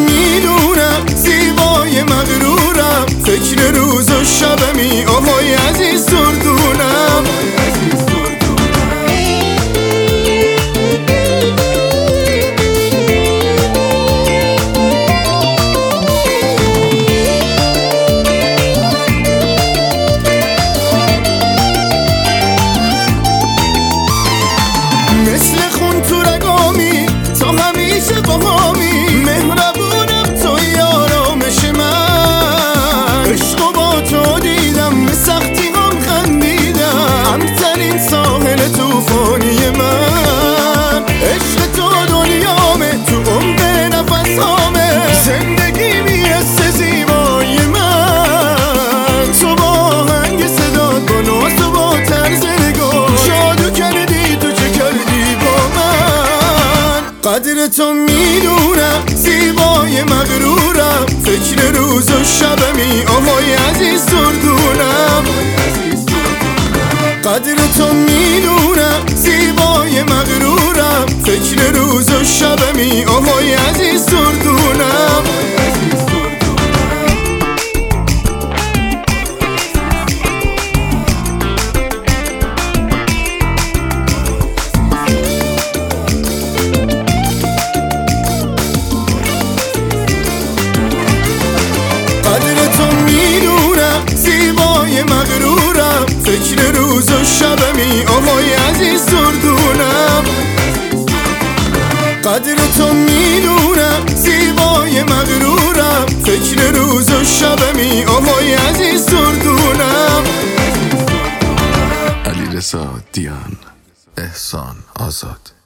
میدونم زیبای مغرورم، فکر روز و شبمی آهای عزیز دردونم. مثل خون تو رگامی تا همیشه باهامی، مهربونم توی آرامش من. عشق و با تو دیدم به سختی هم خندیدم، همترین ساحل توفانی من. عشق تو دنیامه، تو عمق نفسامه، زندگی میرسه زیبای من. تو با آهنگ صدات، با ناز و با طرز نگاه، جادو کردی تو چه کردی با من. قدر تو میدونم زیبای مغرورم، فکر روز و شبمی آهای عزیز دردونم. قدر تو میدونم زیبای مغرورم، فکر روز و شبمی آهای عزیز دردونم. قدر تو میدونم زیبای مغرورم، فکر روز و شبمی آهای عزیز دردونم. قدر تو میدونم زیبای مغرورم، فکر روز و شبمی آهای عزیز دردونم. علیرضا دیان، احسان آزاد.